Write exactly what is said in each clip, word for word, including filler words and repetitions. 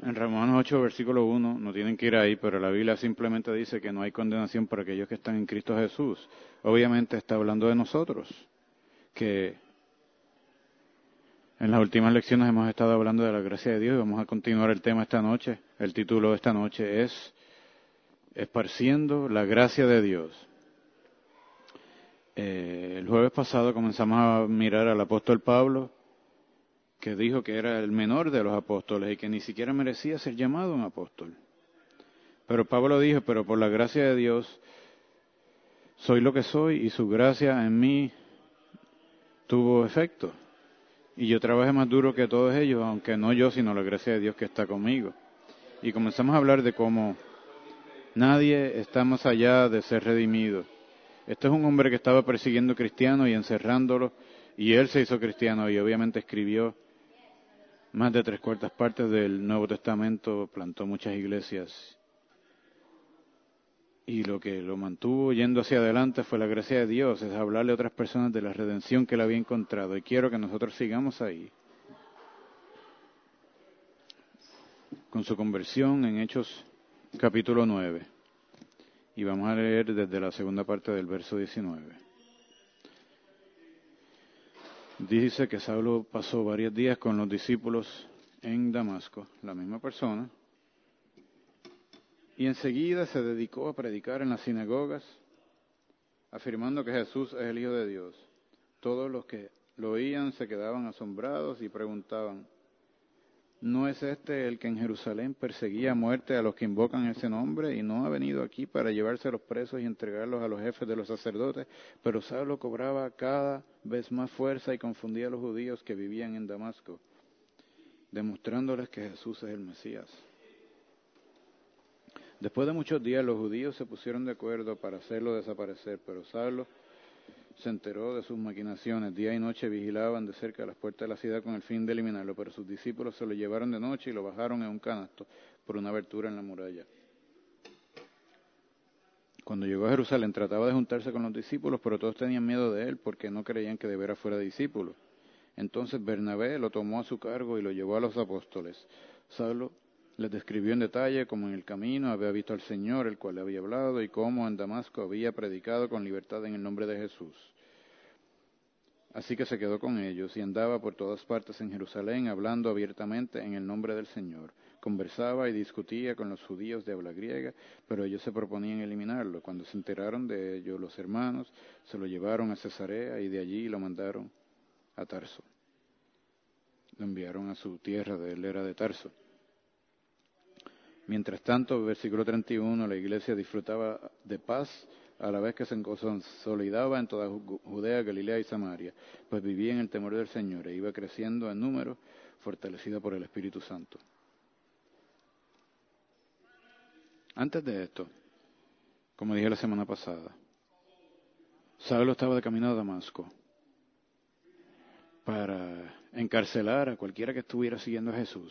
En Romanos ocho, versículo uno, no tienen que ir ahí, pero la Biblia simplemente dice que no hay condenación para aquellos que están en Cristo Jesús. Obviamente está hablando de nosotros, que en las últimas lecciones hemos estado hablando de la gracia de Dios y vamos a continuar el tema esta noche. El título de esta noche es Esparciendo la gracia de Dios. Eh, el jueves pasado comenzamos a mirar al apóstol Pablo, que dijo que era el menor de los apóstoles y que ni siquiera merecía ser llamado un apóstol. Pero Pablo dijo, pero por la gracia de Dios soy lo que soy y su gracia en mí tuvo efecto. Y yo trabajé más duro que todos ellos, aunque no yo, sino la gracia de Dios que está conmigo. Y comenzamos a hablar de cómo nadie está más allá de ser redimido. Este es un hombre que estaba persiguiendo cristianos y encerrándolos, y él se hizo cristiano y obviamente escribió más de tres cuartas partes del Nuevo Testamento, plantó muchas iglesias. Y lo que lo mantuvo yendo hacia adelante fue la gracia de Dios, es hablarle a otras personas de la redención que él había encontrado. Y quiero que nosotros sigamos ahí, con su conversión en Hechos capítulo nueve. Y vamos a leer desde la segunda parte del verso diecinueve. Dice que Saulo pasó varios días con los discípulos en Damasco, la misma persona, y enseguida se dedicó a predicar en las sinagogas, afirmando que Jesús es el Hijo de Dios. Todos los que lo oían se quedaban asombrados y preguntaban, ¿no es este el que en Jerusalén perseguía a muerte a los que invocan ese nombre y no ha venido aquí para llevarse a los presos y entregarlos a los jefes de los sacerdotes? Pero Saulo cobraba cada vez más fuerza y confundía a los judíos que vivían en Damasco, demostrándoles que Jesús es el Mesías. Después de muchos días los judíos se pusieron de acuerdo para hacerlo desaparecer, pero Saulo se enteró de sus maquinaciones. Día y noche vigilaban de cerca las puertas de la ciudad con el fin de eliminarlo, pero sus discípulos se lo llevaron de noche y lo bajaron en un canasto por una abertura en la muralla. Cuando llegó a Jerusalén trataba de juntarse con los discípulos, pero todos tenían miedo de él porque no creían que de veras fuera discípulo. Entonces Bernabé lo tomó a su cargo y lo llevó a los apóstoles. Saulo les describió en detalle cómo en el camino había visto al Señor, el cual le había hablado, y cómo en Damasco había predicado con libertad en el nombre de Jesús. Así que se quedó con ellos y andaba por todas partes en Jerusalén, hablando abiertamente en el nombre del Señor. Conversaba y discutía con los judíos de habla griega, pero ellos se proponían eliminarlo. Cuando se enteraron de ello, los hermanos se lo llevaron a Cesarea y de allí lo mandaron a Tarso. Lo enviaron a su tierra, de él era de Tarso. Mientras tanto, versículo treinta y uno, la iglesia disfrutaba de paz a la vez que se consolidaba en toda Judea, Galilea y Samaria, pues vivía en el temor del Señor e iba creciendo en número, fortalecida por el Espíritu Santo. Antes de esto, como dije la semana pasada, Saulo estaba de camino a Damasco para encarcelar a cualquiera que estuviera siguiendo a Jesús.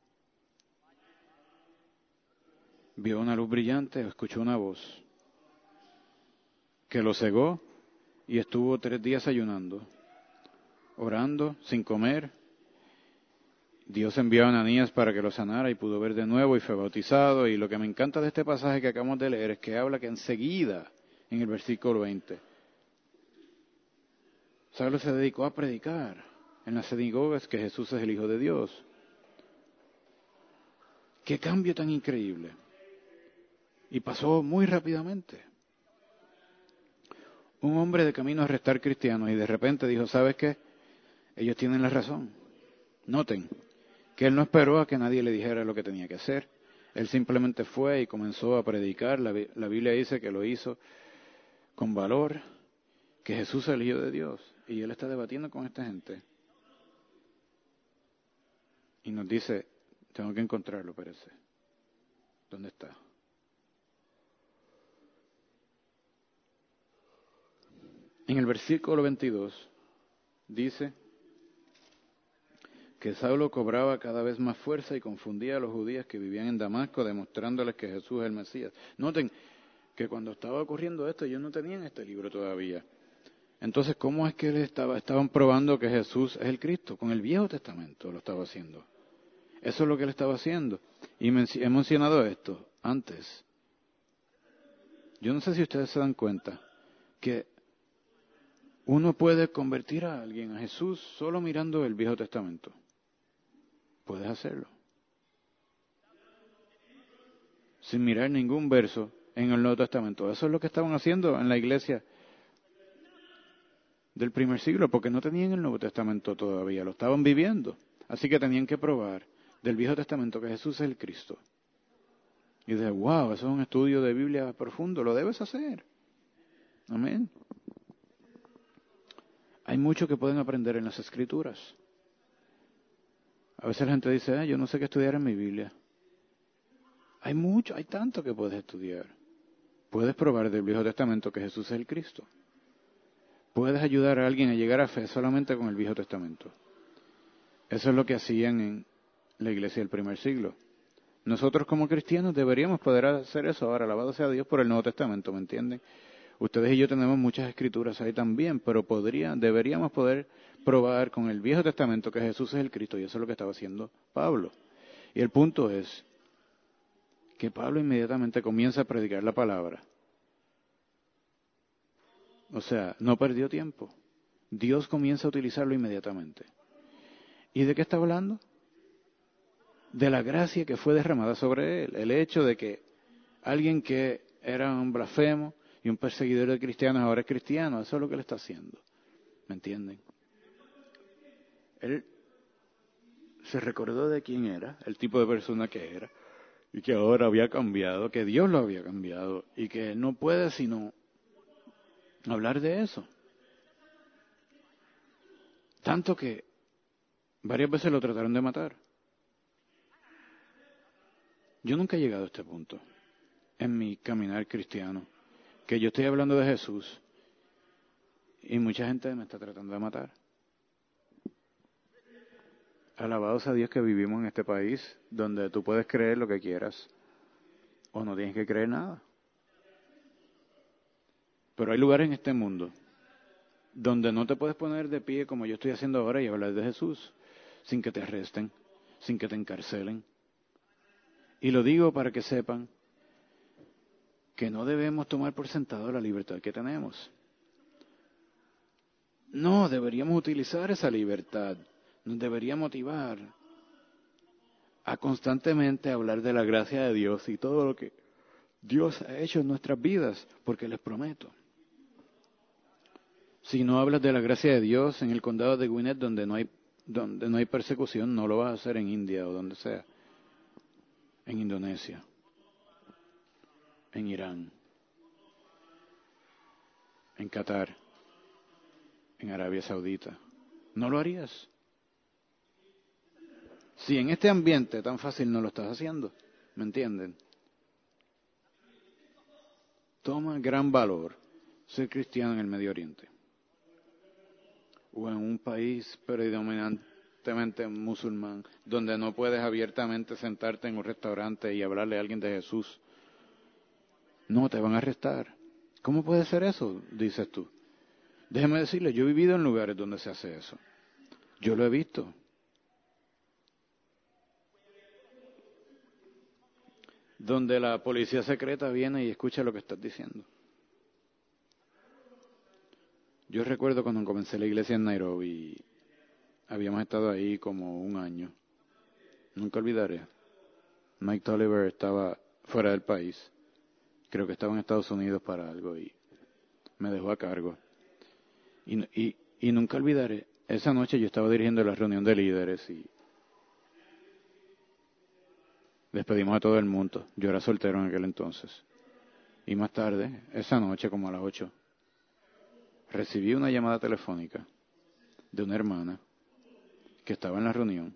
Vio una luz brillante, escuchó una voz que lo cegó y estuvo tres días ayunando, orando, sin comer. Dios envió a Ananías para que lo sanara y pudo ver de nuevo y fue bautizado. Y lo que me encanta de este pasaje que acabamos de leer es que habla que enseguida, en el versículo veinte, Saulo se dedicó a predicar en las sinagogas que Jesús es el Hijo de Dios. ¡Qué cambio tan increíble! Y pasó muy rápidamente. Un hombre de camino a arrestar cristianos y de repente dijo, ¿sabes qué? Ellos tienen la razón. Noten que él no esperó a que nadie le dijera lo que tenía que hacer. Él simplemente fue y comenzó a predicar. La, la Biblia dice que lo hizo con valor, que Jesús es el Hijo de Dios. Y él está debatiendo con esta gente. Y nos dice, tengo que encontrarlo, parece. ¿Dónde está? En el versículo veintidós dice que Saulo cobraba cada vez más fuerza y confundía a los judíos que vivían en Damasco, demostrándoles que Jesús es el Mesías. Noten que cuando estaba ocurriendo esto, ellos no tenían este libro todavía. Entonces, ¿cómo es que él estaba? Estaban probando que Jesús es el Cristo. Con el Viejo Testamento lo estaba haciendo. Eso es lo que él estaba haciendo. Y he mencionado esto antes. Yo no sé si ustedes se dan cuenta que uno puede convertir a alguien a Jesús solo mirando el Viejo Testamento. Puedes hacerlo. Sin mirar ningún verso en el Nuevo Testamento. Eso es lo que estaban haciendo en la iglesia del primer siglo, porque no tenían el Nuevo Testamento todavía, lo estaban viviendo. Así que tenían que probar del Viejo Testamento que Jesús es el Cristo. Y de wow, eso es un estudio de Biblia profundo, lo debes hacer. Amén. Hay mucho que pueden aprender en las Escrituras. A veces la gente dice, ah, yo no sé qué estudiar en mi Biblia. Hay mucho, hay tanto que puedes estudiar. Puedes probar del Viejo Testamento que Jesús es el Cristo. Puedes ayudar a alguien a llegar a fe solamente con el Viejo Testamento. Eso es lo que hacían en la iglesia del primer siglo. Nosotros como cristianos deberíamos poder hacer eso ahora, alabado sea Dios por el Nuevo Testamento, ¿me entienden? Ustedes y yo tenemos muchas escrituras ahí también, pero podría, deberíamos poder probar con el Viejo Testamento que Jesús es el Cristo, y eso es lo que estaba haciendo Pablo. Y el punto es que Pablo inmediatamente comienza a predicar la palabra. O sea, no perdió tiempo. Dios comienza a utilizarlo inmediatamente. ¿Y de qué está hablando? De la gracia que fue derramada sobre él. El hecho de que alguien que era un blasfemo y un perseguidor de cristianos ahora es cristiano. Eso es lo que él está haciendo. ¿Me entienden? Él se recordó de quién era, el tipo de persona que era, y que ahora había cambiado, que Dios lo había cambiado, y que no puede sino hablar de eso. Tanto que varias veces lo trataron de matar. Yo nunca he llegado a este punto en mi caminar cristiano, que yo estoy hablando de Jesús y mucha gente me está tratando de matar. Alabados a Dios que vivimos en este país donde tú puedes creer lo que quieras o no tienes que creer nada. Pero hay lugares en este mundo donde no te puedes poner de pie como yo estoy haciendo ahora y hablar de Jesús sin que te arresten, sin que te encarcelen. Y lo digo para que sepan que no debemos tomar por sentado la libertad que tenemos. No, deberíamos utilizar esa libertad. Nos debería motivar a constantemente hablar de la gracia de Dios y todo lo que Dios ha hecho en nuestras vidas, porque les prometo, si no hablas de la gracia de Dios en el condado de Gwinnett, donde no hay, donde no hay persecución, no lo vas a hacer en India o donde sea, en Indonesia, en Irán, en Qatar, en Arabia Saudita. No lo harías. Si en este ambiente tan fácil no lo estás haciendo, ¿me entienden? Toma gran valor ser cristiano en el Medio Oriente o en un país predominantemente musulmán, donde no puedes abiertamente sentarte en un restaurante y hablarle a alguien de Jesús. No, te van a arrestar. ¿Cómo puede ser eso? Dices tú. Déjeme decirle, yo he vivido en lugares donde se hace eso. Yo lo he visto. Donde la policía secreta viene y escucha lo que estás diciendo. Yo recuerdo cuando comencé la iglesia en Nairobi, habíamos estado ahí como un año. Nunca olvidaré. Mike Tolliver estaba fuera del país. Creo que estaba en Estados Unidos para algo y me dejó a cargo. Y, y, y nunca olvidaré, esa noche yo estaba dirigiendo la reunión de líderes y despedimos a todo el mundo. Yo era soltero en aquel entonces. Y más tarde, esa noche como a las ocho, recibí una llamada telefónica de una hermana que estaba en la reunión,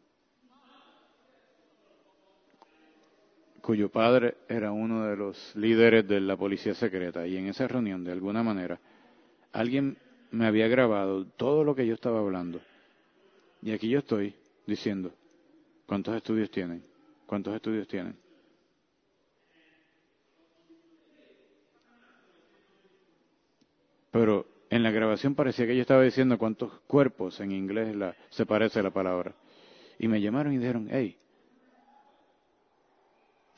cuyo padre era uno de los líderes de la policía secreta. Y en esa reunión, de alguna manera, alguien me había grabado todo lo que yo estaba hablando. Y aquí yo estoy diciendo, ¿cuántos estudios tienen? ¿Cuántos estudios tienen? Pero en la grabación parecía que yo estaba diciendo cuántos cuerpos, en inglés la, se parece la palabra. Y me llamaron y dijeron, hey,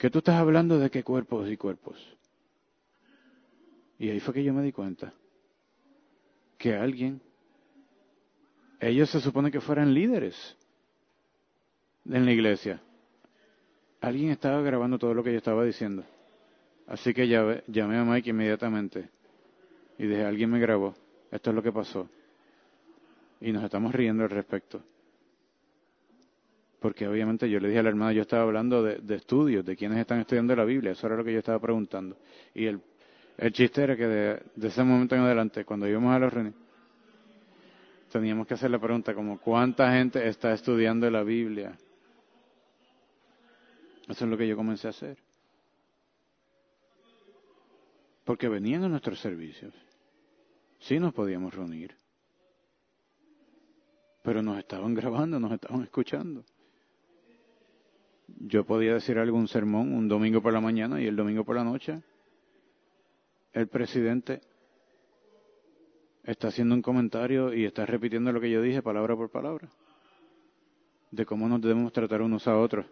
¿Qué tú estás hablando de qué cuerpos y cuerpos? Y ahí fue que yo me di cuenta que alguien, ellos se supone que fueran líderes en la iglesia. Alguien estaba grabando todo lo que yo estaba diciendo. Así que llamé, llamé a Mike inmediatamente y dije, alguien me grabó, esto es lo que pasó. Y nos estamos riendo al respecto. Porque obviamente yo le dije al hermano, yo estaba hablando de, de estudios, de quienes están estudiando la Biblia, eso era lo que yo estaba preguntando. Y el, el chiste era que de, de ese momento en adelante, cuando íbamos a los reuniones, teníamos que hacer la pregunta como, ¿cuánta gente está estudiando la Biblia? Eso es lo que yo comencé a hacer. Porque venían a nuestros servicios. Sí nos podíamos reunir. Pero nos estaban grabando, nos estaban escuchando. Yo podía decir algún sermón un domingo por la mañana y el domingo por la noche el presidente está haciendo un comentario y está repitiendo lo que yo dije palabra por palabra. De cómo nos debemos tratar unos a otros.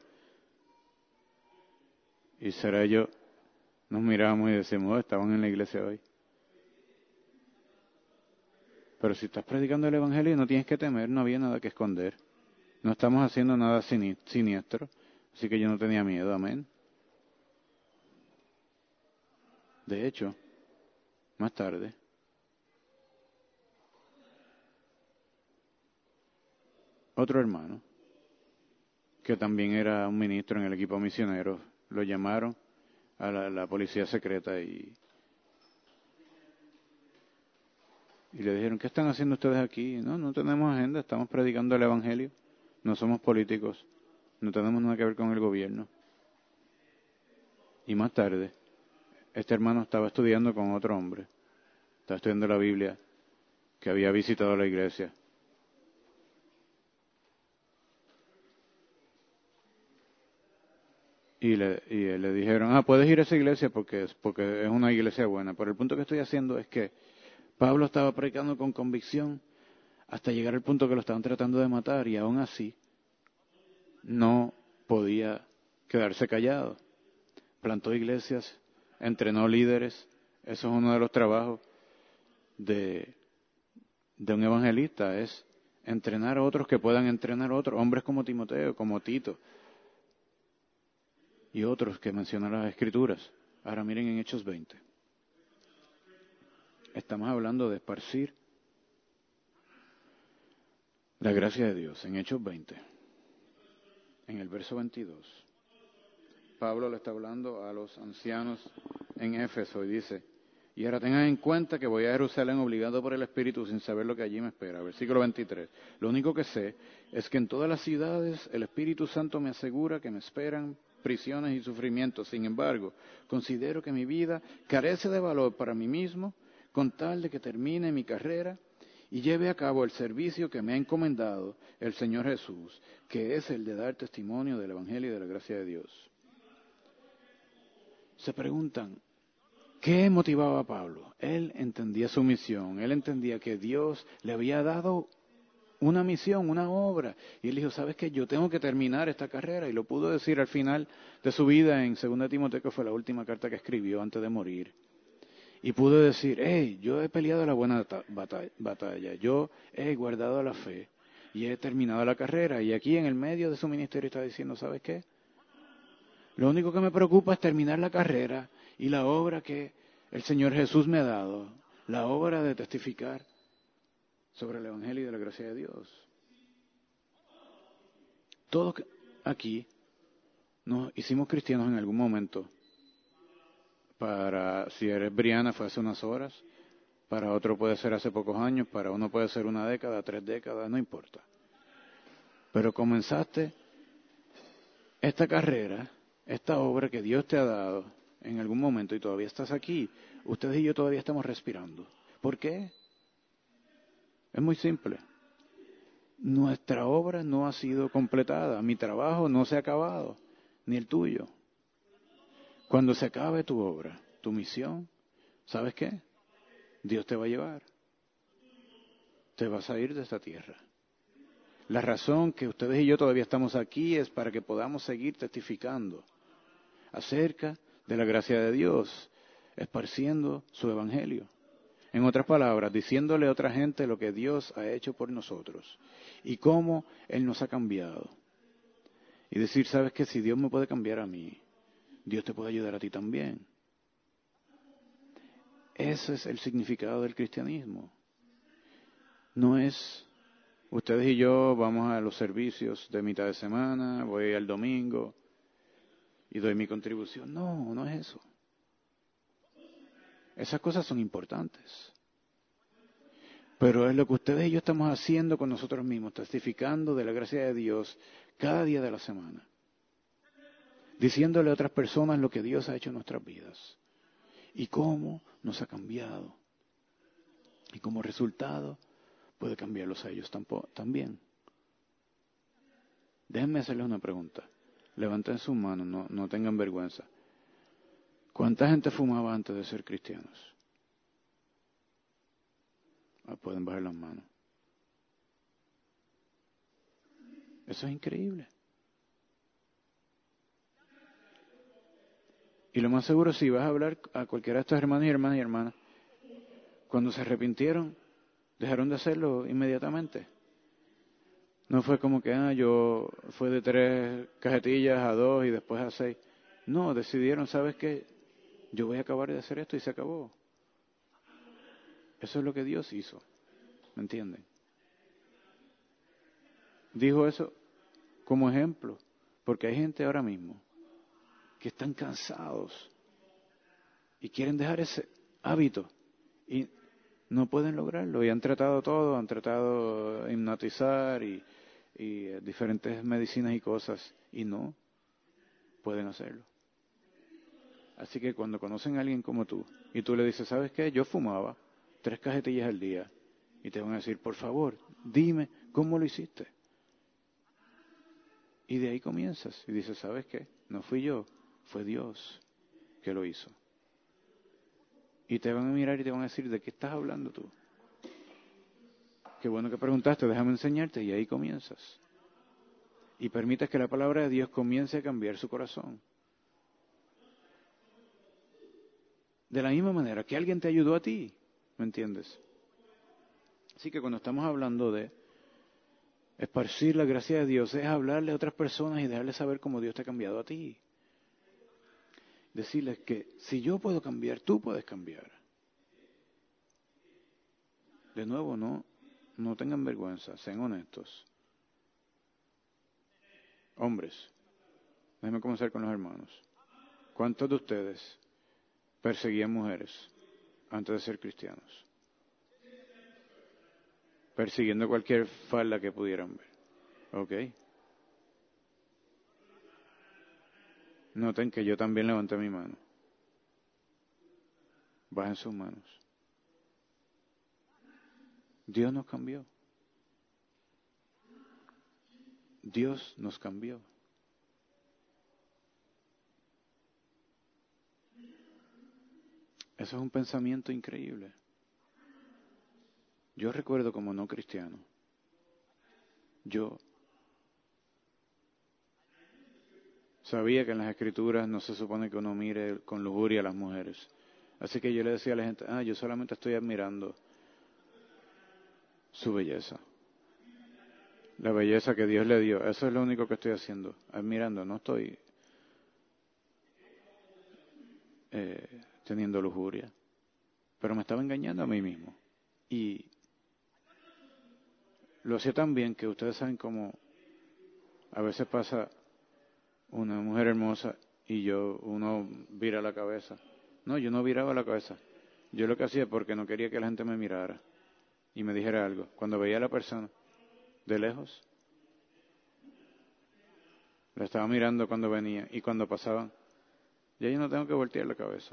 Y será yo, nos mirábamos y decimos, oh, estaban en la iglesia hoy. Pero si estás predicando el evangelio no tienes que temer, no había nada que esconder. No estamos haciendo nada siniestro. Así que yo no tenía miedo, amén. De hecho, más tarde, otro hermano, que también era un ministro en el equipo misionero, lo llamaron a la, la policía secreta y, y le dijeron, ¿qué están haciendo ustedes aquí? No, no tenemos agenda, estamos predicando el evangelio, no somos políticos, no tenemos nada que ver con el gobierno. Y más tarde, este hermano estaba estudiando con otro hombre, estaba estudiando la Biblia, que había visitado la iglesia. Y le, y le dijeron, ah, puedes ir a esa iglesia porque es, porque es una iglesia buena. Pero el punto que estoy haciendo es que Pablo estaba predicando con convicción hasta llegar al punto que lo estaban tratando de matar y aún así no podía quedarse callado. Plantó iglesias, entrenó líderes. Eso es uno de los trabajos de, de un evangelista, es entrenar a otros que puedan entrenar a otros, hombres como Timoteo, como Tito y otros que mencionan las Escrituras. Ahora miren en Hechos veinte. Estamos hablando de esparcir la gracia de Dios. En Hechos veinte, en el verso veintidós, Pablo le está hablando a los ancianos en Éfeso y dice, y ahora tengan en cuenta que voy a Jerusalén obligado por el Espíritu sin saber lo que allí me espera. Versículo veintitrés. Lo único que sé es que en todas las ciudades el Espíritu Santo me asegura que me esperan prisiones y sufrimientos. Sin embargo, considero que mi vida carece de valor para mí mismo con tal de que termine mi carrera y lleve a cabo el servicio que me ha encomendado el Señor Jesús, que es el de dar testimonio del Evangelio y de la gracia de Dios. Se preguntan, ¿qué motivaba a Pablo? Él entendía su misión, él entendía que Dios le había dado una misión, una obra. Y él dijo, ¿sabes qué? Yo tengo que terminar esta carrera. Y lo pudo decir al final de su vida en Segunda Timoteo, que fue la última carta que escribió antes de morir. Y pudo decir, hey, yo he peleado la buena batalla, yo he guardado la fe y he terminado la carrera. Y aquí en el medio de su ministerio está diciendo, ¿sabes qué? Lo único que me preocupa es terminar la carrera y la obra que el Señor Jesús me ha dado, la obra de testificar sobre el Evangelio y de la gracia de Dios. Todos aquí nos hicimos cristianos en algún momento. Para, si eres Briana, fue hace unas horas. Para otro puede ser hace pocos años. Para uno puede ser una década, tres décadas, no importa. Pero comenzaste esta carrera, esta obra que Dios te ha dado en algún momento y todavía estás aquí. Ustedes y yo todavía estamos respirando. ¿Por qué? Es muy simple. Nuestra obra no ha sido completada. Mi trabajo no se ha acabado, ni el tuyo. Cuando se acabe tu obra, tu misión, ¿sabes qué? Dios te va a llevar. Te vas a ir de esta tierra. La razón que ustedes y yo todavía estamos aquí es para que podamos seguir testificando acerca de la gracia de Dios, esparciendo su evangelio. En otras palabras, diciéndole a otra gente lo que Dios ha hecho por nosotros y cómo Él nos ha cambiado. Y decir, ¿sabes qué? Si Dios me puede cambiar a mí, Dios te puede ayudar a ti también. Ese es el significado del cristianismo. No es, ustedes y yo vamos a los servicios de mitad de semana, voy al domingo y doy mi contribución. No, no es eso. Esas cosas son importantes. Pero es lo que ustedes y yo estamos haciendo con nosotros mismos, testificando de la gracia de Dios cada día de la semana. Diciéndole a otras personas lo que Dios ha hecho en nuestras vidas. Y cómo nos ha cambiado. Y como resultado puede cambiarlos a ellos también. Déjenme hacerles una pregunta. Levanten sus manos, no, no tengan vergüenza. ¿Cuánta gente fumaba antes de ser cristianos? Ah, pueden bajar las manos. Eso es increíble. Y lo más seguro, si vas a hablar a cualquiera de estos hermanos y hermanas y hermanas, cuando se arrepintieron, dejaron de hacerlo inmediatamente. No fue como que, ah, yo fue de tres cajetillas a dos y después a seis. No, decidieron, ¿sabes qué? Yo voy a acabar de hacer esto y se acabó. Eso es lo que Dios hizo. ¿Me entienden? Dijo eso como ejemplo, porque hay gente ahora mismo que están cansados y quieren dejar ese hábito y no pueden lograrlo. Y han tratado todo, han tratado de hipnotizar y, y diferentes medicinas y cosas y no pueden hacerlo. Así que cuando conocen a alguien como tú y tú le dices, ¿sabes qué? Yo fumaba tres cajetillas al día y te van a decir, por favor, dime cómo lo hiciste. Y de ahí comienzas y dices, ¿sabes qué? No fui yo, fue Dios que lo hizo. Y te van a mirar y te van a decir, ¿de qué estás hablando tú? Qué bueno que preguntaste, déjame enseñarte. Y ahí comienzas. Y permites que la palabra de Dios comience a cambiar su corazón. De la misma manera que alguien te ayudó a ti, ¿me entiendes? Así que cuando estamos hablando de esparcir la gracia de Dios, es hablarle a otras personas y dejarles saber cómo Dios te ha cambiado a ti. Decirles que si yo puedo cambiar, tú puedes cambiar. De nuevo, no, no tengan vergüenza, sean honestos. Hombres, déjenme comenzar con los hermanos. ¿Cuántos de ustedes perseguían mujeres antes de ser cristianos? Persiguiendo cualquier falda que pudieran ver. ¿Ok? Noten que yo también levanté mi mano. Bajen sus manos. Dios nos cambió. Dios nos cambió. Eso es un pensamiento increíble. Yo recuerdo como no cristiano. Yo sabía que en las escrituras no se supone que uno mire con lujuria a las mujeres. Así que yo le decía a la gente, ah, yo solamente estoy admirando su belleza. La belleza que Dios le dio. Eso es lo único que estoy haciendo. Admirando, no estoy eh, teniendo lujuria. Pero me estaba engañando a mí mismo. Y lo hacía tan bien que ustedes saben cómo a veces pasa una mujer hermosa y yo, uno vira la cabeza. No, yo no viraba la cabeza. Yo lo que hacía porque no quería que la gente me mirara y me dijera algo. Cuando veía a la persona de lejos, la estaba mirando cuando venía y cuando pasaban, ya yo no tengo que voltear la cabeza.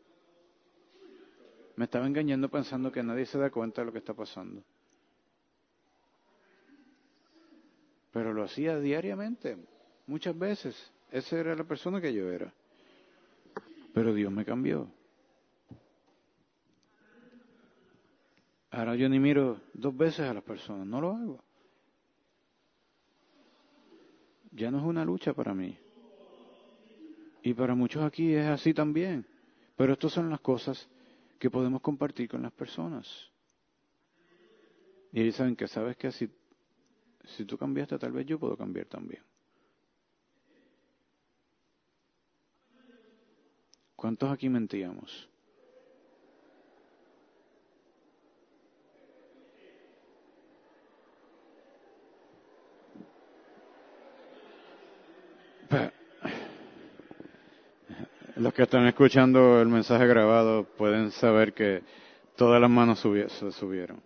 Me estaba engañando pensando que nadie se da cuenta de lo que está pasando. Pero lo hacía diariamente, muchas veces. Esa era la persona que yo era. Pero Dios me cambió. Ahora yo ni miro dos veces a las personas, no lo hago. Ya no es una lucha para mí. Y para muchos aquí es así también. Pero estas son las cosas que podemos compartir con las personas. Y ellos saben que, sabes que si, si tú cambiaste, tal vez yo puedo cambiar también. ¿Cuántos aquí mentíamos? Los que están escuchando el mensaje grabado pueden saber que todas las manos subi- se subieron.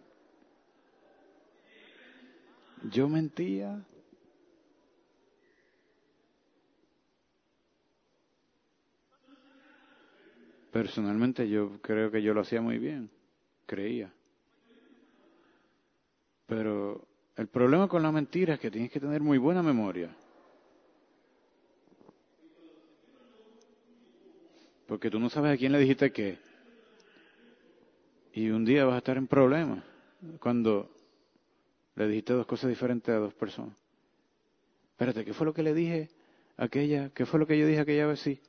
Yo mentía. Personalmente yo creo que yo lo hacía muy bien. Creía. Pero el problema con la mentira es que tienes que tener muy buena memoria. Porque tú no sabes a quién le dijiste qué. Y un día vas a estar en problemas cuando le dijiste dos cosas diferentes a dos personas. Espérate, ¿qué fue lo que le dije a aquella? ¿Qué fue lo que yo dije a aquella vez? Sí.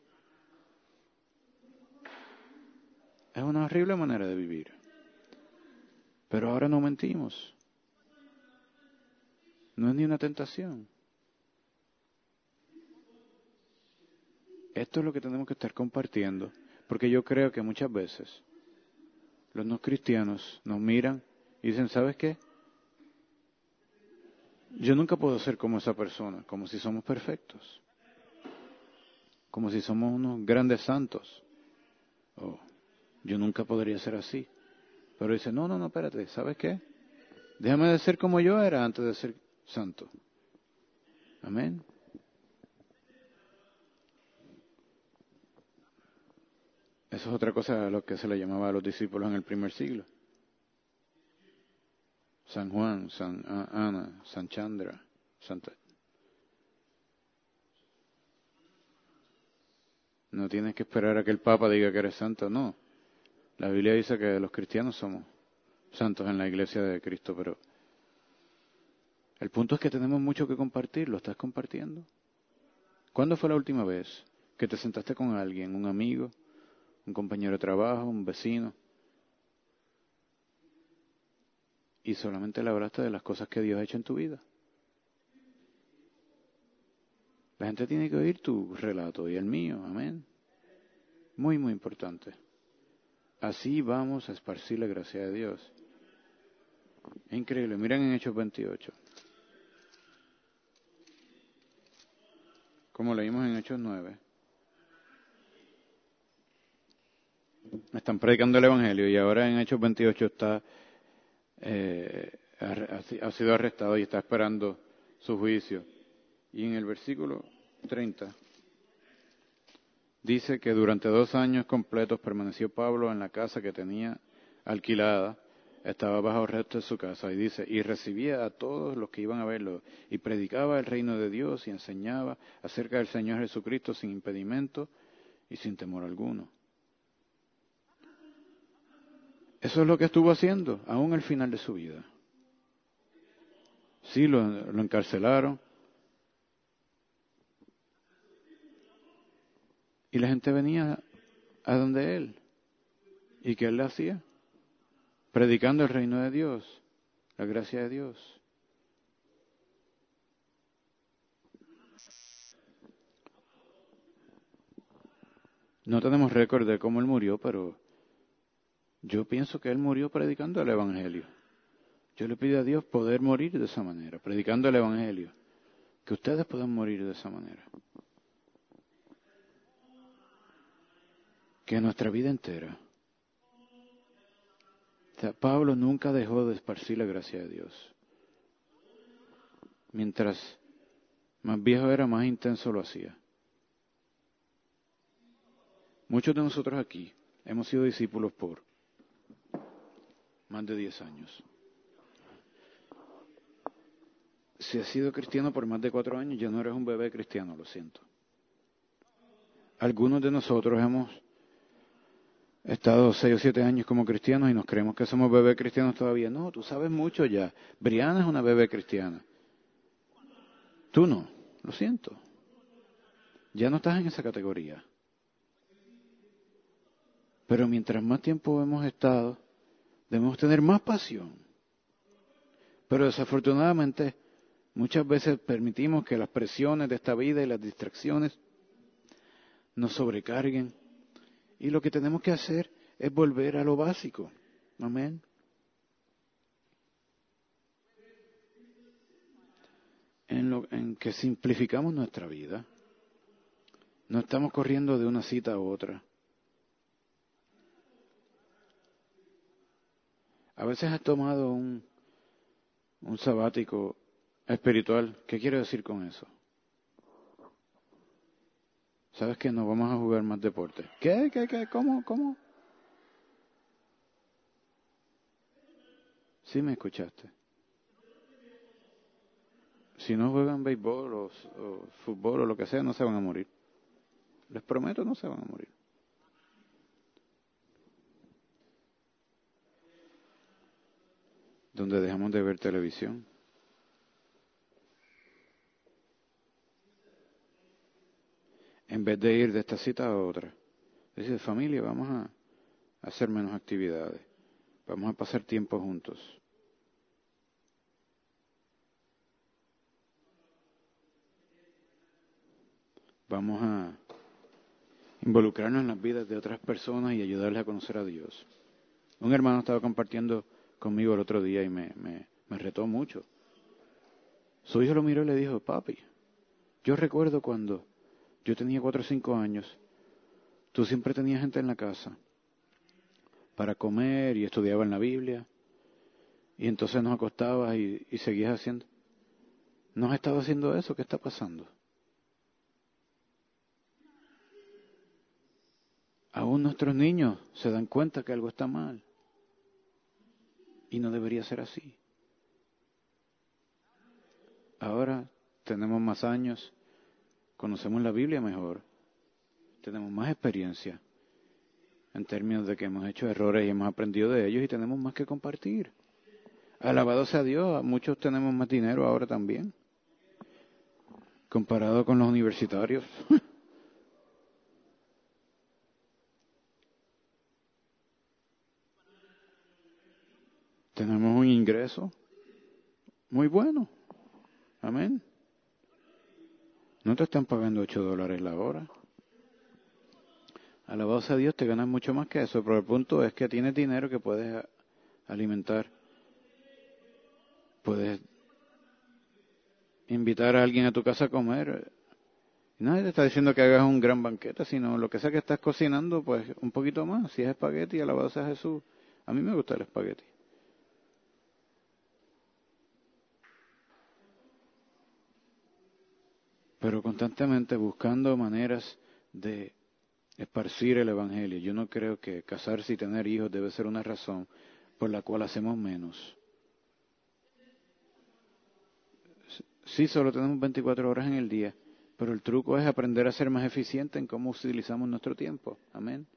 Es una horrible manera de vivir. Pero ahora no mentimos. No es ni una tentación. Esto es lo que tenemos que estar compartiendo. Porque yo creo que muchas veces los no cristianos nos miran y dicen, ¿sabes qué? Yo nunca puedo ser como esa persona, como si somos perfectos. Como si somos unos grandes santos. Oh, yo nunca podría ser así. Pero dice, no, no, no, espérate, ¿sabes qué? Déjame de ser como yo era antes de ser santo. Amén. Eso es otra cosa a lo que se le llamaba a los discípulos en el primer siglo. San Juan, San Ana, San Chandra, Santa. No tienes que esperar a que el Papa diga que eres santo, no. La Biblia dice que los cristianos somos santos en la iglesia de Cristo, pero el punto es que tenemos mucho que compartir. ¿Lo estás compartiendo? ¿Cuándo fue la última vez que te sentaste con alguien, un amigo, un compañero de trabajo, un vecino, y solamente le hablaste de las cosas que Dios ha hecho en tu vida? La gente tiene que oír tu relato y el mío, amén. Muy, muy importante. Así vamos a esparcir la gracia de Dios. Es increíble, miren en Hechos veintiocho. Como leímos en Hechos nueve. Están predicando el Evangelio y ahora en Hechos veintiocho está, eh, ha, ha sido arrestado y está esperando su juicio. Y en el versículo treinta dice que durante dos años completos permaneció Pablo en la casa que tenía alquilada, estaba bajo arresto de su casa, y dice, y recibía a todos los que iban a verlo, y predicaba el reino de Dios y enseñaba acerca del Señor Jesucristo sin impedimento y sin temor alguno. Eso es lo que estuvo haciendo, aún al final de su vida. Sí, lo, lo encarcelaron. Y la gente venía a donde él. ¿Y qué él le hacía? Predicando el reino de Dios, la gracia de Dios. No tenemos récord de cómo él murió, pero yo pienso que él murió predicando el Evangelio. Yo le pido a Dios poder morir de esa manera, predicando el Evangelio. Que ustedes puedan morir de esa manera. Que nuestra vida entera. O sea, Pablo nunca dejó de esparcir la gracia de Dios. Mientras más viejo era, más intenso lo hacía. Muchos de nosotros aquí hemos sido discípulos por más de diez años. Si has sido cristiano por más de cuatro años, ya no eres un bebé cristiano, lo siento. Algunos de nosotros hemos estado seis o siete años como cristianos y nos creemos que somos bebés cristianos todavía. No, tú sabes mucho ya. Brianna es una bebé cristiana. Tú no, lo siento. Ya no estás en esa categoría. Pero mientras más tiempo hemos estado, debemos tener más pasión. Pero desafortunadamente, muchas veces permitimos que las presiones de esta vida y las distracciones nos sobrecarguen. Y lo que tenemos que hacer es volver a lo básico. Amén. En, lo, en que simplificamos nuestra vida. No estamos corriendo de una cita a otra. A veces has tomado un, un sabático espiritual. ¿Qué quiero decir con eso? ¿Sabes que no vamos a jugar más deporte? ¿Qué? ¿Qué? ¿Qué? ¿Cómo? ¿Cómo? Sí me escuchaste. Si no juegan béisbol o, o fútbol o lo que sea, no se van a morir. Les prometo, no se van a morir. Donde dejamos de ver televisión. En vez de ir de esta cita a otra. Dice, familia, vamos a hacer menos actividades. Vamos a pasar tiempo juntos. Vamos a involucrarnos en las vidas de otras personas y ayudarles a conocer a Dios. Un hermano estaba compartiendo conmigo el otro día y me, me, me retó mucho. Su hijo lo miró y le dijo, papi, yo recuerdo cuando yo tenía cuatro o cinco años, tú siempre tenías gente en la casa para comer y estudiaban la Biblia y entonces nos acostabas y, y seguías haciendo. ¿No has estado haciendo eso? ¿Qué está pasando? Aún nuestros niños se dan cuenta que algo está mal y no debería ser así. Ahora tenemos más años, conocemos la Biblia mejor, tenemos más experiencia en términos de que hemos hecho errores y hemos aprendido de ellos y tenemos más que compartir. Alabado sea Dios, muchos tenemos más dinero ahora también, comparado con los universitarios. Tenemos un ingreso muy bueno. Amén. No te están pagando ocho dólares la hora. Alabado sea Dios, te ganas mucho más que eso, pero el punto es que tienes dinero que puedes alimentar. Puedes invitar a alguien a tu casa a comer. Nadie te está diciendo que hagas un gran banquete, sino lo que sea que estás cocinando, pues un poquito más. Si es espagueti, alabado sea Jesús. A mí me gusta el espagueti. Pero constantemente buscando maneras de esparcir el Evangelio. Yo no creo que casarse y tener hijos debe ser una razón por la cual hacemos menos. Sí, solo tenemos veinticuatro horas en el día, pero el truco es aprender a ser más eficiente en cómo utilizamos nuestro tiempo. Amén.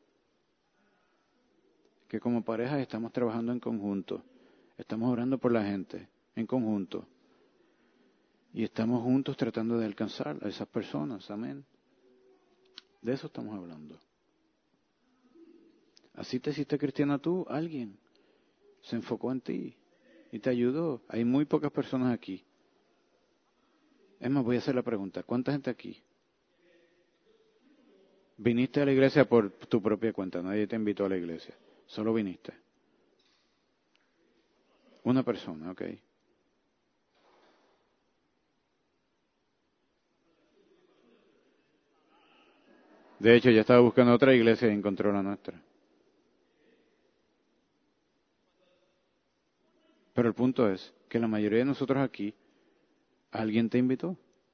Que como pareja estamos trabajando en conjunto, estamos orando por la gente en conjunto y estamos juntos tratando de alcanzar a esas personas. Amén. De eso estamos hablando. Así te hiciste cristiana tú, alguien se enfocó en ti y te ayudó. Hay muy pocas personas aquí. Es más, voy a hacer la pregunta, ¿cuánta gente aquí? Viniste a la iglesia por tu propia cuenta, nadie te invitó a la iglesia, solo viniste. Una persona, ok. De hecho, ya estaba buscando otra iglesia y encontró la nuestra. Pero el punto es que la mayoría de nosotros aquí, alguien te invitó.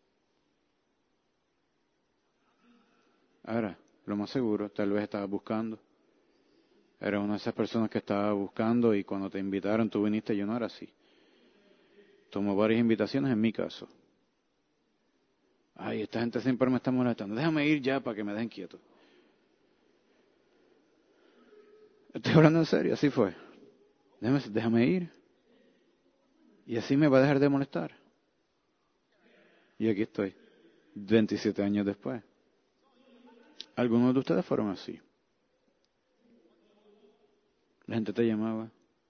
Ahora, lo más seguro, tal vez estabas buscando. Era una de esas personas que estaba buscando y cuando te invitaron tú viniste, yo no era así. Tomó varias invitaciones en mi caso. Ay, esta gente siempre me está molestando. Déjame ir ya para que me dejen quieto. Estoy hablando en serio, así fue. Déjame, déjame ir. Y así me va a dejar de molestar. Y aquí estoy. veintisiete años después. Algunos de ustedes fueron así. La gente te llamaba.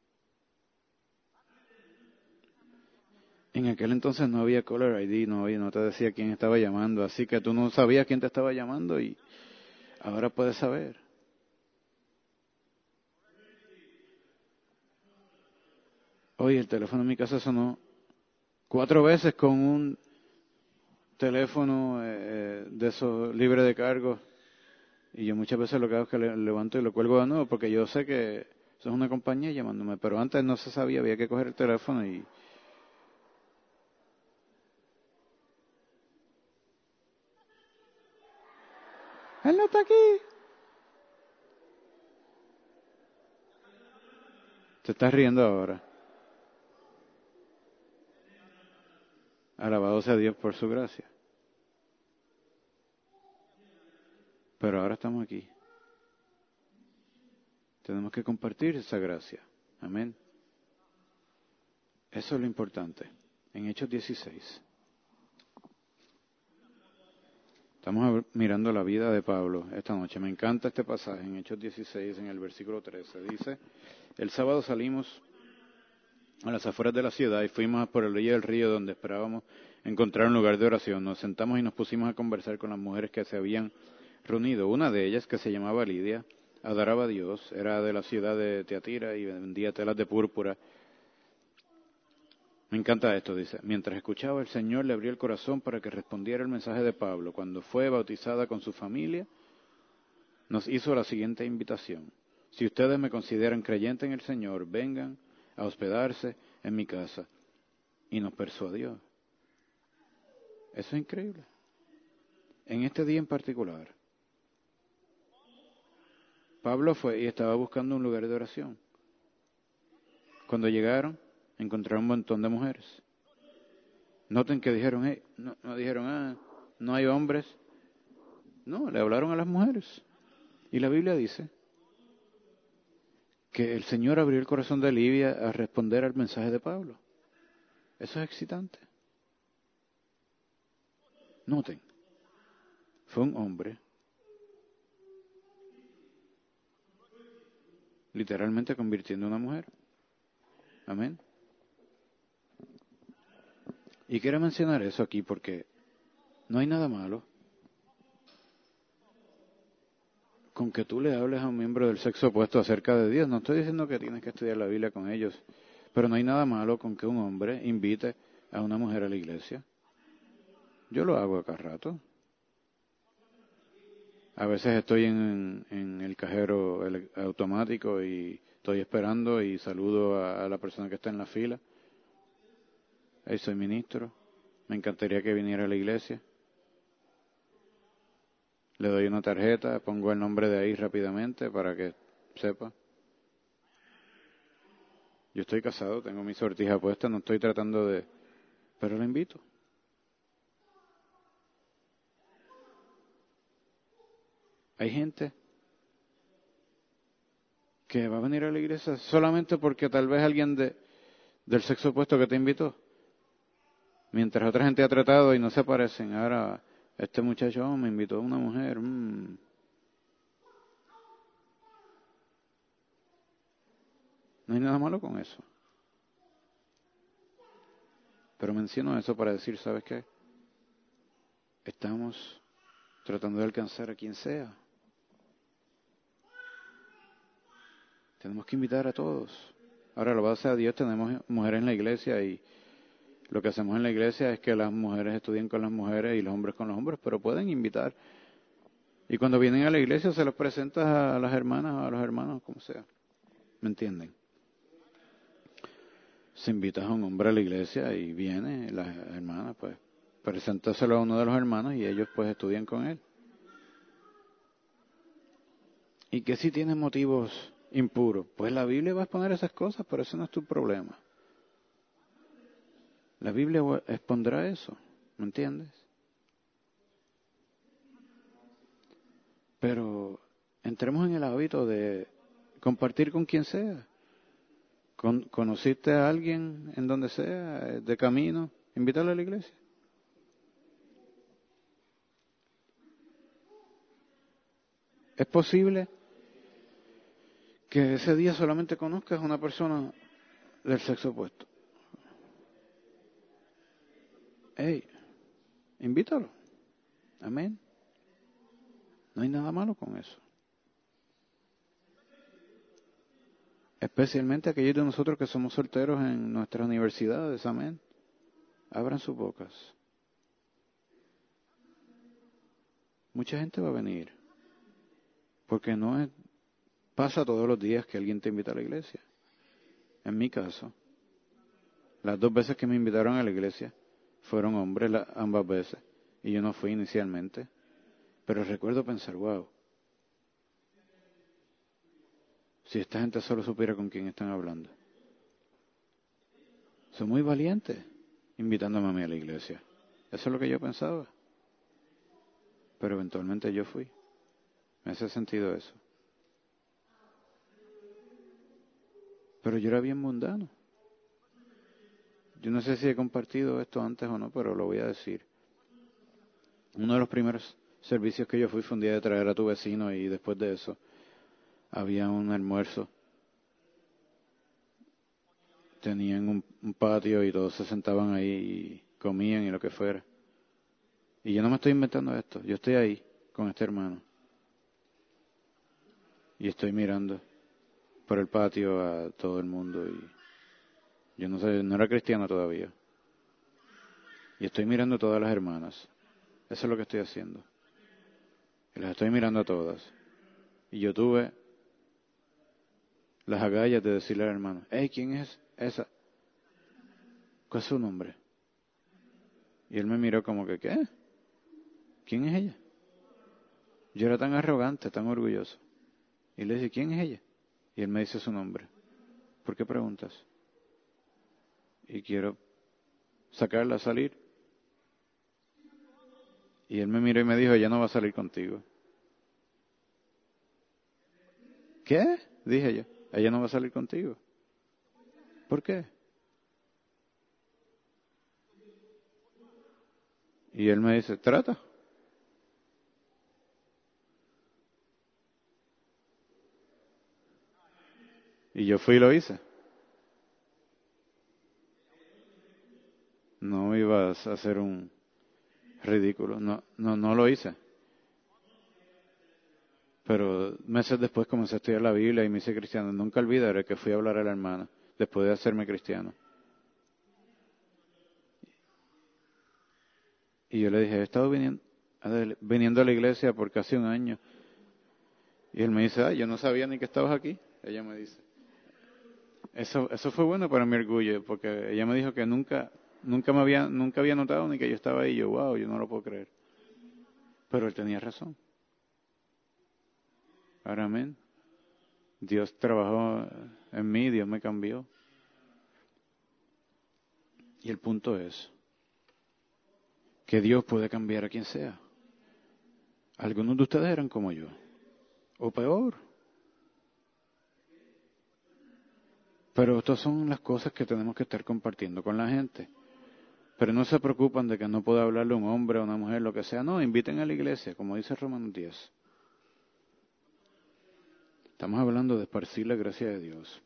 En aquel entonces no había caller I D, no, había, no te decía quién estaba llamando, así que tú no sabías quién te estaba llamando y ahora puedes saber. Oye, el teléfono en mi casa sonó cuatro veces con un teléfono eh, de esos libre de cargo. Y yo muchas veces lo que hago es que le levanto y lo cuelgo de nuevo porque yo sé que eso es una compañía llamándome. Pero antes no se sabía, había que coger el teléfono y... ¡Él no está aquí! Te estás riendo ahora. Alabado sea Dios por su gracia. Pero ahora estamos aquí. Tenemos que compartir esa gracia. Amén. Eso es lo importante. En Hechos dieciséis. Estamos mirando la vida de Pablo esta noche. Me encanta este pasaje en Hechos dieciséis, en el versículo trece. Dice, el sábado salimos a las afueras de la ciudad y fuimos por el orilla del río donde esperábamos encontrar un lugar de oración. Nos sentamos y nos pusimos a conversar con las mujeres que se habían reunido. Una de ellas, que se llamaba Lidia, adoraba a Dios, era de la ciudad de Teatira y vendía telas de púrpura. Me encanta esto, dice. Mientras escuchaba, el Señor le abrió el corazón para que respondiera el mensaje de Pablo. Cuando fue bautizada con su familia, nos hizo la siguiente invitación. Si ustedes me consideran creyente en el Señor, vengan a hospedarse en mi casa. Y nos persuadió. Eso es increíble. En este día en particular, Pablo fue y estaba buscando un lugar de oración. Cuando llegaron, encontraron un montón de mujeres. Noten que dijeron, hey, no, no dijeron, ah, no hay hombres. No, le hablaron a las mujeres. Y la Biblia dice que el Señor abrió el corazón de Lidia a responder al mensaje de Pablo. Eso es excitante. Noten, fue un hombre literalmente convirtiendo a una mujer. Amén. Y quiero mencionar eso aquí porque no hay nada malo con que tú le hables a un miembro del sexo opuesto acerca de Dios. No estoy diciendo que tienes que estudiar la Biblia con ellos, pero no hay nada malo con que un hombre invite a una mujer a la iglesia. Yo lo hago acá rato. A veces estoy en, en el cajero automático y estoy esperando y saludo a, a la persona que está en la fila. Ahí soy ministro. Me encantaría que viniera a la iglesia. Le doy una tarjeta, pongo el nombre de ahí rápidamente para que sepa. Yo estoy casado, tengo mi sortija puesta, no estoy tratando de... Pero lo invito. Hay gente que va a venir a la iglesia solamente porque tal vez alguien de, del sexo opuesto que te invitó. Mientras otra gente ha tratado y no se parecen. Ahora, este muchacho oh, me invitó a una mujer. Mmm. No hay nada malo con eso. Pero menciono eso para decir, ¿sabes qué? Estamos tratando de alcanzar a quien sea. Tenemos que invitar a todos. Ahora, lo base a Dios, tenemos mujeres en la iglesia y lo que hacemos en la iglesia es que las mujeres estudien con las mujeres y los hombres con los hombres, pero pueden invitar. Y cuando vienen a la iglesia se los presentas a las hermanas o a los hermanos, como sea. ¿Me entienden? Si invitas a un hombre a la iglesia y viene, las hermanas, pues, preséntaselo a uno de los hermanos y ellos pues estudian con él. ¿Y que si tiene motivos impuros? Pues la Biblia va a exponer esas cosas, pero eso no es tu problema. La Biblia expondrá eso, ¿me entiendes? Pero entremos en el hábito de compartir con quien sea. Con, ¿Conociste a alguien en donde sea, de camino? Invítalo a la iglesia. Es posible que ese día solamente conozcas a una persona del sexo opuesto. Hey, invítalo. Amén. No hay nada malo con eso. Especialmente aquellos de nosotros que somos solteros en nuestras universidades. Amén. Abran sus bocas. Mucha gente va a venir. Porque no es, pasa todos los días que alguien te invita a la iglesia. En mi caso, las dos veces que me invitaron a la iglesia fueron hombres la, ambas veces. Y yo no fui inicialmente. Pero recuerdo pensar, wow, si esta gente solo supiera con quién están hablando. Son muy valientes invitándome a mí a la iglesia. Eso es lo que yo pensaba. Pero eventualmente yo fui. Me hace sentido eso. Pero yo era bien mundano. Yo no sé si he compartido esto antes o no, pero lo voy a decir. Uno de los primeros servicios que yo fui fue un día de traer a tu vecino y después de eso había un almuerzo. Tenían un, un patio y todos se sentaban ahí y comían y lo que fuera. Y yo no me estoy inventando esto. Yo estoy ahí con este hermano. Y estoy mirando por el patio a todo el mundo. Y yo no sé, no era cristiano todavía. Y estoy mirando a todas las hermanas. Eso es lo que estoy haciendo. Y las estoy mirando a todas. Y yo tuve las agallas de decirle al hermano, hey, ¿quién es esa? ¿Cuál es su nombre? Y él me miró como que, ¿qué? ¿Quién es ella? Yo era tan arrogante, tan orgulloso. Y le dije, ¿quién es ella? Y él me dice su nombre. ¿Por qué preguntas? Y quiero sacarla a salir. Y él me miró y me dijo, ella no va a salir contigo. ¿Qué? Dije yo, ella no va a salir contigo. ¿Por qué? Y él me dice, trata. Y yo fui y lo hice. No ibas a hacer un ridículo. No, no, no lo hice. Pero meses después comencé a estudiar la Biblia y me hice cristiano. Nunca olvidaré que fui a hablar a la hermana después de hacerme cristiano. Y yo le dije, he estado viniendo, viniendo a la iglesia por casi un año. Y él me dice, ah, yo no sabía ni que estabas aquí. Ella me dice. Eso, eso fue bueno para mi orgullo, porque ella me dijo que nunca, nunca me había, nunca había notado ni que yo estaba ahí. Yo, wow, yo no lo puedo creer. Pero él tenía razón. Ahora, amén. Dios trabajó en mí, Dios me cambió. Y el punto es que Dios puede cambiar a quien sea. Algunos de ustedes eran como yo, o peor. Pero estas son las cosas que tenemos que estar compartiendo con la gente. Pero no se preocupan de que no pueda hablarle un hombre o una mujer, lo que sea. No, inviten a la iglesia, como dice Romanos diez. Estamos hablando de esparcir la gracia de Dios.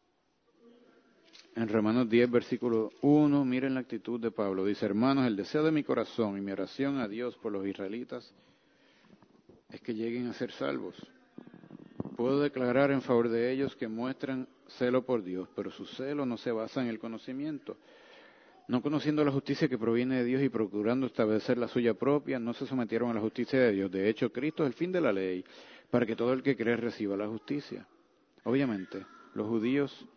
En Romanos diez, versículo uno, miren la actitud de Pablo. Dice, hermanos, el deseo de mi corazón y mi oración a Dios por los israelitas es que lleguen a ser salvos. Puedo declarar en favor de ellos que muestran celo por Dios, pero su celo no se basa en el conocimiento. No conociendo la justicia que proviene de Dios y procurando establecer la suya propia, no se sometieron a la justicia de Dios. De hecho, Cristo es el fin de la ley, para que todo el que cree reciba la justicia. Obviamente, los judíos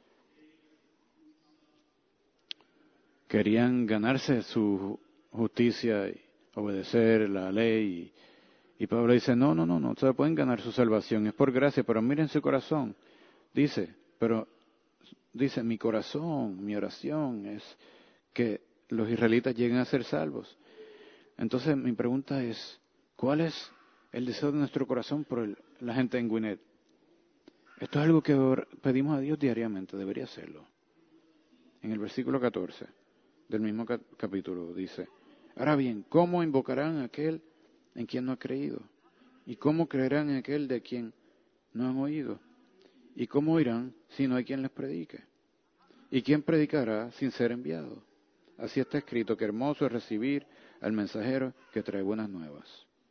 querían ganarse su justicia y obedecer la ley. Y, y Pablo dice, no, no, no, no se pueden ganar su salvación, es por gracia, pero miren su corazón. Dice, pero dice, mi corazón, mi oración es que los israelitas lleguen a ser salvos. Entonces mi pregunta es, ¿cuál es el deseo de nuestro corazón por el, la gente en Gwinnett? Esto es algo que pedimos a Dios diariamente, debería hacerlo. En el versículo catorce del mismo capítulo dice, ahora bien, ¿cómo invocarán a aquel en quien no ha creído? ¿Y cómo creerán en aquel de quien no han oído? ¿Y cómo oirán si no hay quien les predique? ¿Y quién predicará sin ser enviado? Así está escrito, que hermoso es recibir al mensajero que trae buenas nuevas.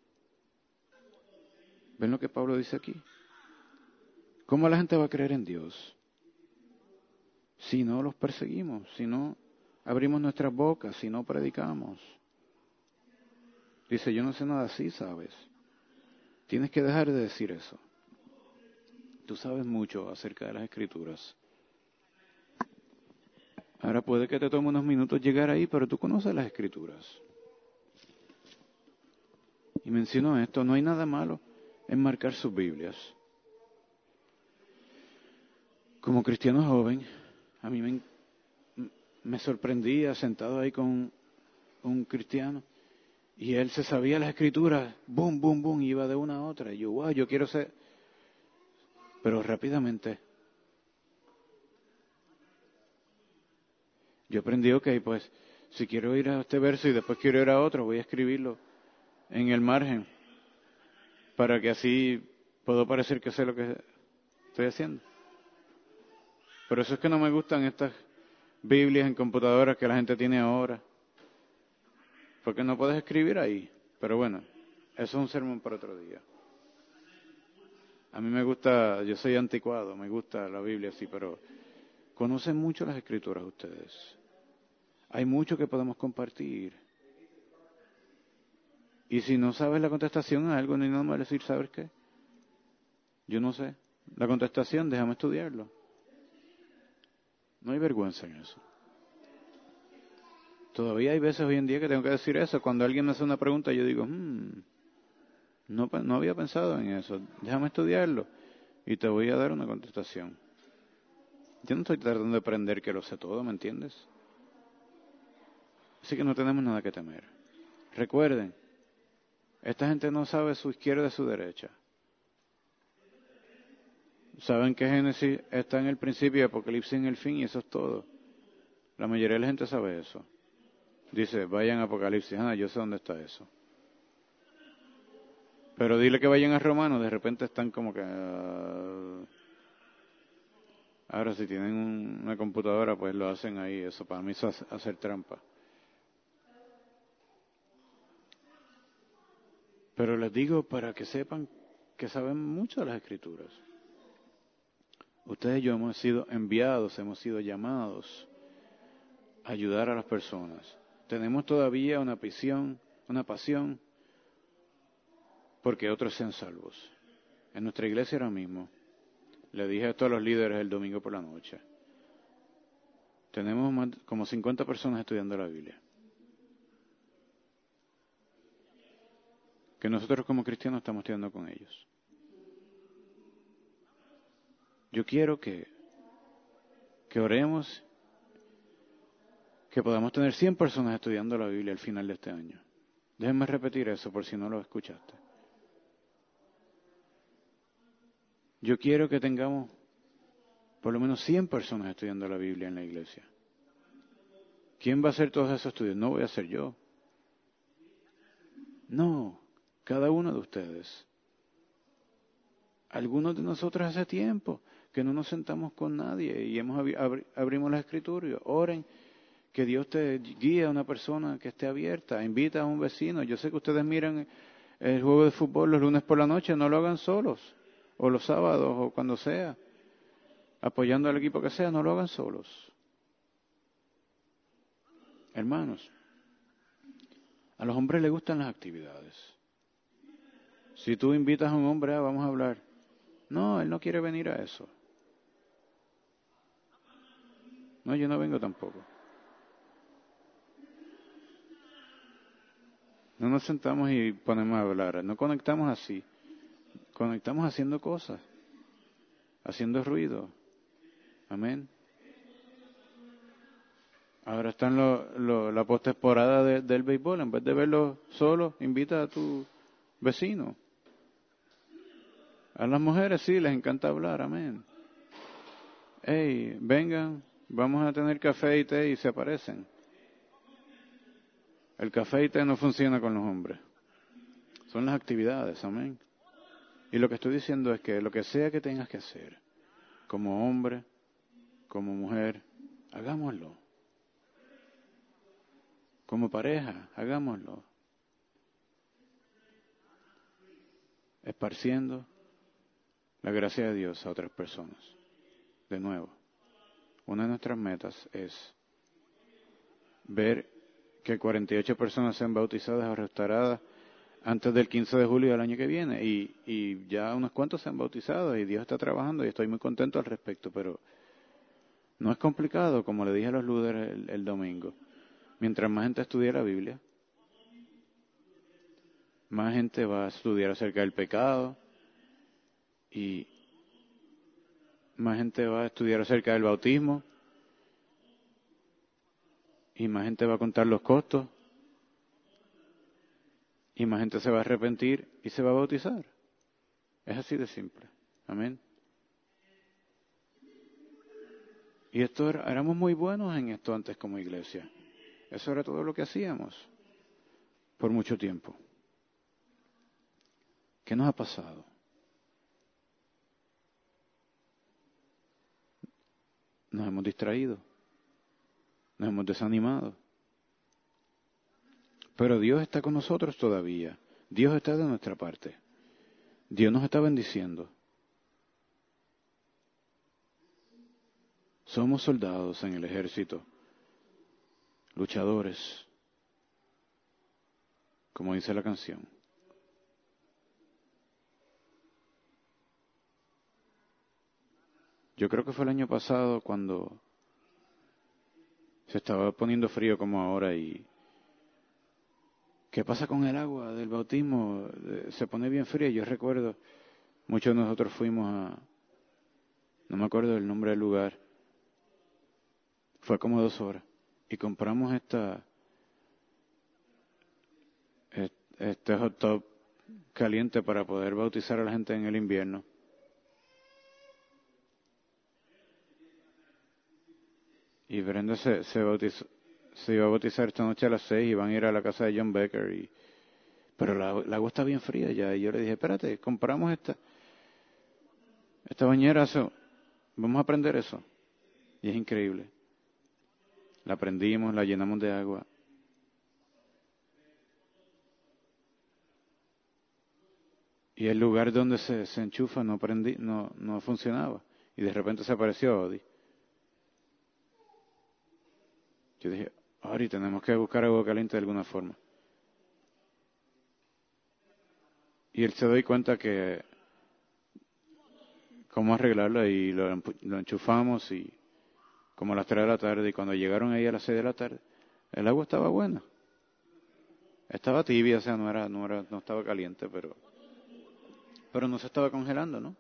¿Ven lo que Pablo dice aquí? ¿Cómo la gente va a creer en Dios si no los perseguimos, si no abrimos nuestras bocas, si no predicamos? Dice, yo no sé nada así, ¿sabes? Tienes que dejar de decir eso. Tú sabes mucho acerca de las Escrituras. Ahora puede que te tome unos minutos llegar ahí, pero tú conoces las Escrituras. Y menciono esto, no hay nada malo en marcar sus Biblias. Como cristiano joven, a mí me, me sorprendía sentado ahí con un cristiano y él se sabía las Escrituras, boom, boom, boom, iba de una a otra. Y yo, wow, yo quiero ser... Pero rápidamente yo aprendí, ok, pues si quiero ir a este verso y después quiero ir a otro, voy a escribirlo en el margen para que así puedo parecer que sé lo que estoy haciendo. Por eso es que no me gustan estas Biblias en computadoras que la gente tiene ahora, porque no puedes escribir ahí. Pero bueno, eso es un sermón para otro día. A mí me gusta, yo soy anticuado, me gusta la Biblia así, pero conocen mucho las Escrituras ustedes. Hay mucho que podemos compartir. Y si no sabes la contestación a algo, no hay nada más decir, ¿sabes qué? Yo no sé. La contestación, déjame estudiarlo. No hay vergüenza en eso. Todavía hay veces hoy en día que tengo que decir eso. Cuando alguien me hace una pregunta, yo digo, hmm, no, no había pensado en eso. Déjame estudiarlo y te voy a dar una contestación. Yo no estoy tratando de aprender que lo sé todo, ¿me entiendes? Así que no tenemos nada que temer. Recuerden, esta gente no sabe su izquierda de su derecha. Saben que Génesis está en el principio y Apocalipsis en el fin y eso es todo. La mayoría de la gente sabe eso. Dice, vayan a Apocalipsis, ah, yo sé dónde está eso. Pero dile que vayan a Romanos, de repente están como que... Uh... Ahora si tienen un, una computadora, pues lo hacen ahí. Eso para mí es hacer trampa. Pero les digo para que sepan que saben mucho de las Escrituras. Ustedes y yo hemos sido enviados, hemos sido llamados a ayudar a las personas. Tenemos todavía una pasión, una pasión porque otros sean salvos. En nuestra iglesia ahora mismo, le dije esto a los líderes el domingo por la noche, tenemos más, como cincuenta personas estudiando la Biblia. Que nosotros como cristianos estamos estudiando con ellos. Yo quiero que, que oremos, que podamos tener cien personas estudiando la Biblia al final de este año. Déjenme repetir eso por si no lo escuchaste. Yo quiero que tengamos por lo menos cien personas estudiando la Biblia en la iglesia. ¿Quién va a hacer todos esos estudios? No voy a ser yo. No, cada uno de ustedes. Algunos de nosotros hace tiempo que no nos sentamos con nadie y hemos abri- abrimos las escrituras. Oren, que Dios te guíe a una persona que esté abierta. Invita a un vecino. Yo sé que ustedes miran el juego de fútbol los lunes por la noche, no lo hagan solos. O los sábados, o cuando sea. Apoyando al equipo que sea, no lo hagan solos. Hermanos, a los hombres les gustan las actividades. Si tú invitas a un hombre, ah, vamos a hablar. No, él no quiere venir a eso. No, yo no vengo tampoco. No nos sentamos y ponemos a hablar. No conectamos así. Conectamos haciendo cosas. Haciendo ruido. Amén. Ahora están lo, lo, la postemporada de, del béisbol. En vez de verlo solo, invita a tu vecino. A las mujeres sí, les encanta hablar. Amén. Hey, vengan, vamos a tener café y té y se aparecen. El café y té no funciona con los hombres. Son las actividades, amén. Y lo que estoy diciendo es que lo que sea que tengas que hacer, como hombre, como mujer, hagámoslo. Como pareja, hagámoslo. Esparciendo la gracia de Dios a otras personas. De nuevo, una de nuestras metas es ver que cuarenta y ocho personas sean bautizadas o restauradas antes del quince de julio del año que viene. Y, y ya unos cuantos se han bautizado y Dios está trabajando y estoy muy contento al respecto, pero no es complicado, como le dije a los líderes el, el domingo. Mientras más gente estudie la Biblia, más gente va a estudiar acerca del pecado y más gente va a estudiar acerca del bautismo y más gente va a contar los costos y más gente se va a arrepentir y se va a bautizar. Es así de simple. Amén. Y esto era, éramos muy buenos en esto antes como iglesia. Eso era todo lo que hacíamos por mucho tiempo. ¿Qué nos ha pasado? Nos hemos distraído, nos hemos desanimado. Pero Dios está con nosotros todavía. Dios está de nuestra parte. Dios nos está bendiciendo. Somos soldados en el ejército, luchadores, como dice la canción. Yo creo que fue el año pasado cuando se estaba poniendo frío como ahora y ¿qué pasa con el agua del bautismo? Se pone bien fría. Yo recuerdo, muchos de nosotros fuimos a, no me acuerdo del nombre del lugar, fue como dos horas y compramos esta, este hot tub caliente para poder bautizar a la gente en el invierno. Y Brenda se, se bautizó, se iba a bautizar esta noche a las seis y van a ir a la casa de John Becker. Y, pero la, la agua está bien fría ya. Y yo le dije, espérate, compramos esta, esta bañera, eso, vamos a aprender eso. Y es increíble. La prendimos, la llenamos de agua. Y el lugar donde se, se enchufa no, prendí, no, no funcionaba. Y de repente se apareció Odi. Yo dije, Odi, tenemos que buscar agua caliente de alguna forma. Y él se doy cuenta que cómo arreglarlo y lo, lo enchufamos y como a las tres de la tarde y cuando llegaron ahí a las seis de la tarde, el agua estaba buena. Estaba tibia, o sea, no era, no era, no estaba caliente, pero, pero no se estaba congelando, ¿no?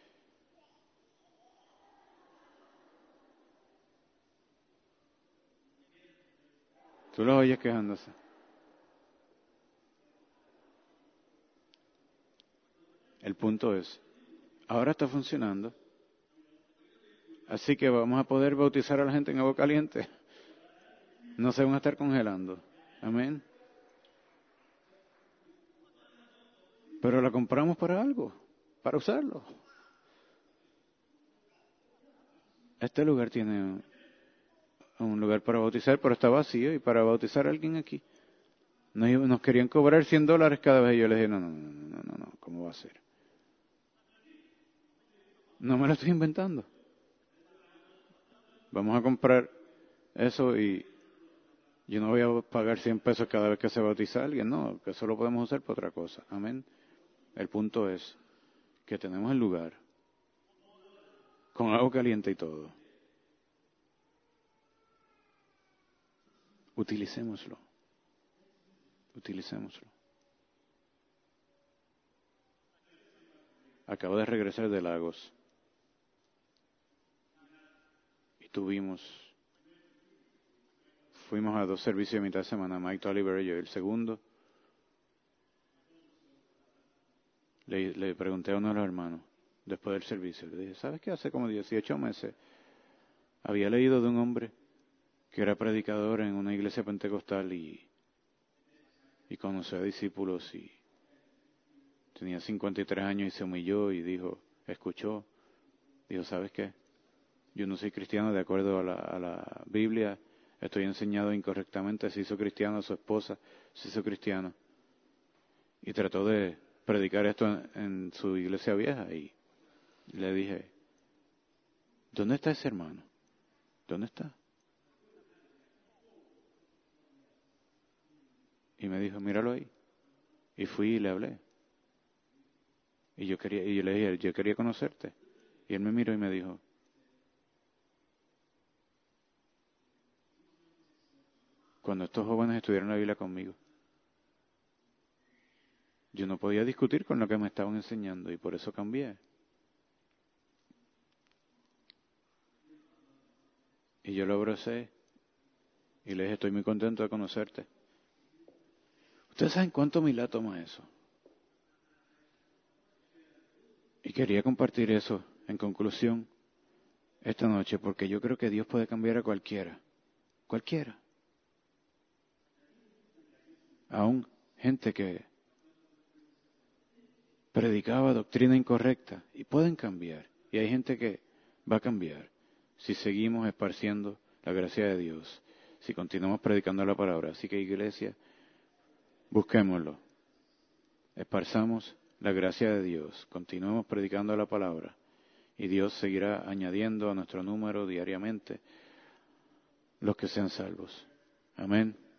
Tú los oyes quejándose. El punto es, ahora está funcionando, así que vamos a poder bautizar a la gente en agua caliente. No se van a estar congelando. Amén. Pero la compramos para algo, para usarlo. Este lugar tiene un, un lugar para bautizar, pero está vacío y para bautizar a alguien aquí. Nos, nos querían cobrar cien dólares cada vez y yo les dije, no, no, no, no, no, no, ¿cómo va a ser? No me lo estoy inventando. Vamos a comprar eso y yo no voy a pagar cien pesos cada vez que se bautiza alguien, no, que eso lo podemos usar para otra cosa. Amén. El punto es que tenemos el lugar con agua caliente y todo. Utilicémoslo. Utilicémoslo. Acabo de regresar de Lagos y tuvimos, fuimos a dos servicios de mitad de semana, Mike Oliver y yo. El segundo, le, le pregunté a uno de los hermanos, después del servicio, le dije, ¿sabes qué? Hace como dieciocho meses había leído de un hombre que era predicador en una iglesia pentecostal y, y conoció a discípulos y Tenía cincuenta y tres años y se humilló y dijo, escuchó, dijo, ¿sabes qué? Yo no soy cristiano de acuerdo a la, a la Biblia, estoy enseñado incorrectamente, se hizo cristiano, su esposa se hizo cristiano. Y trató de predicar esto en, en su iglesia vieja y le dije, ¿dónde está ese hermano? ¿Dónde está? Y me dijo, míralo ahí. Y fui y le hablé. Y yo quería, y yo le dije, yo quería conocerte. Y él me miró y me dijo, cuando estos jóvenes estudiaron la Biblia conmigo, yo no podía discutir con lo que me estaban enseñando y por eso cambié. Y yo lo abracé y le dije, estoy muy contento de conocerte. ¿Ustedes saben cuánto Milá toma eso? Y quería compartir eso en conclusión esta noche porque yo creo que Dios puede cambiar a cualquiera. Cualquiera. Aún gente que predicaba doctrina incorrecta y pueden cambiar. Y hay gente que va a cambiar si seguimos esparciendo la gracia de Dios, si continuamos predicando la palabra. Así que iglesia, busquémoslo, esparzamos la gracia de Dios, continuemos predicando la palabra y Dios seguirá añadiendo a nuestro número diariamente los que sean salvos. Amén.